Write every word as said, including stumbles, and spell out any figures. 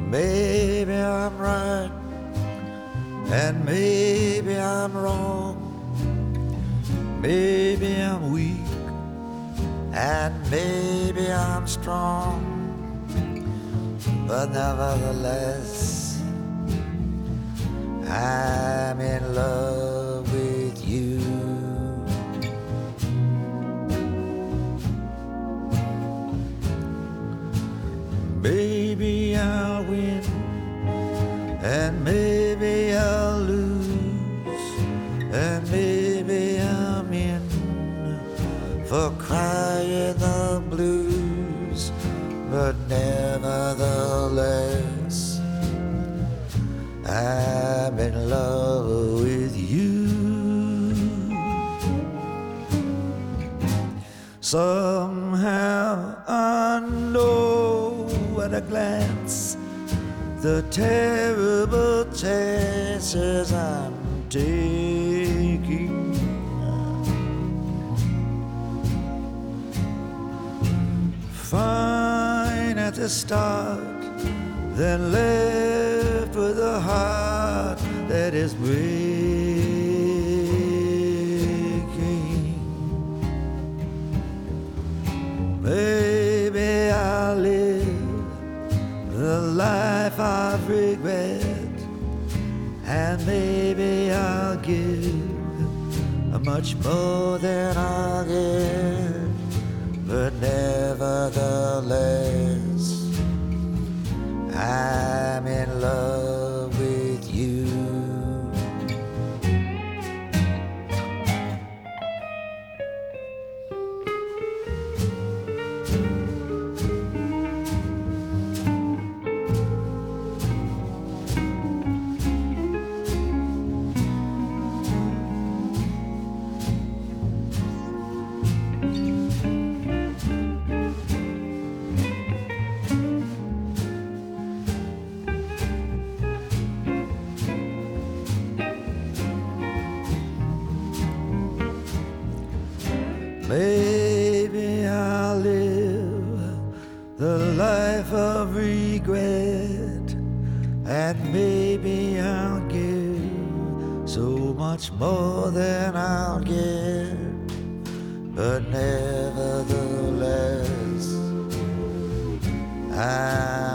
Maybe I'm right, and maybe I'm wrong. Maybe I'm weak, and maybe I'm strong. But nevertheless, I'm in love with you. Maybe I'll win, and maybe I'll lose, and maybe I'm in for crying the blues. But nevertheless, I'm in love with you. Somehow I know at a glance the terrible chances I'm taking. Fine at the start, then left with a heart that is breaking. Maybe I'll live the life of regret, and maybe I'll give much more than I'll get. But nevertheless, I'm in love with you. Maybe I'll live the life of regret, and maybe I'll give so much more than I'll get. But nevertheless, I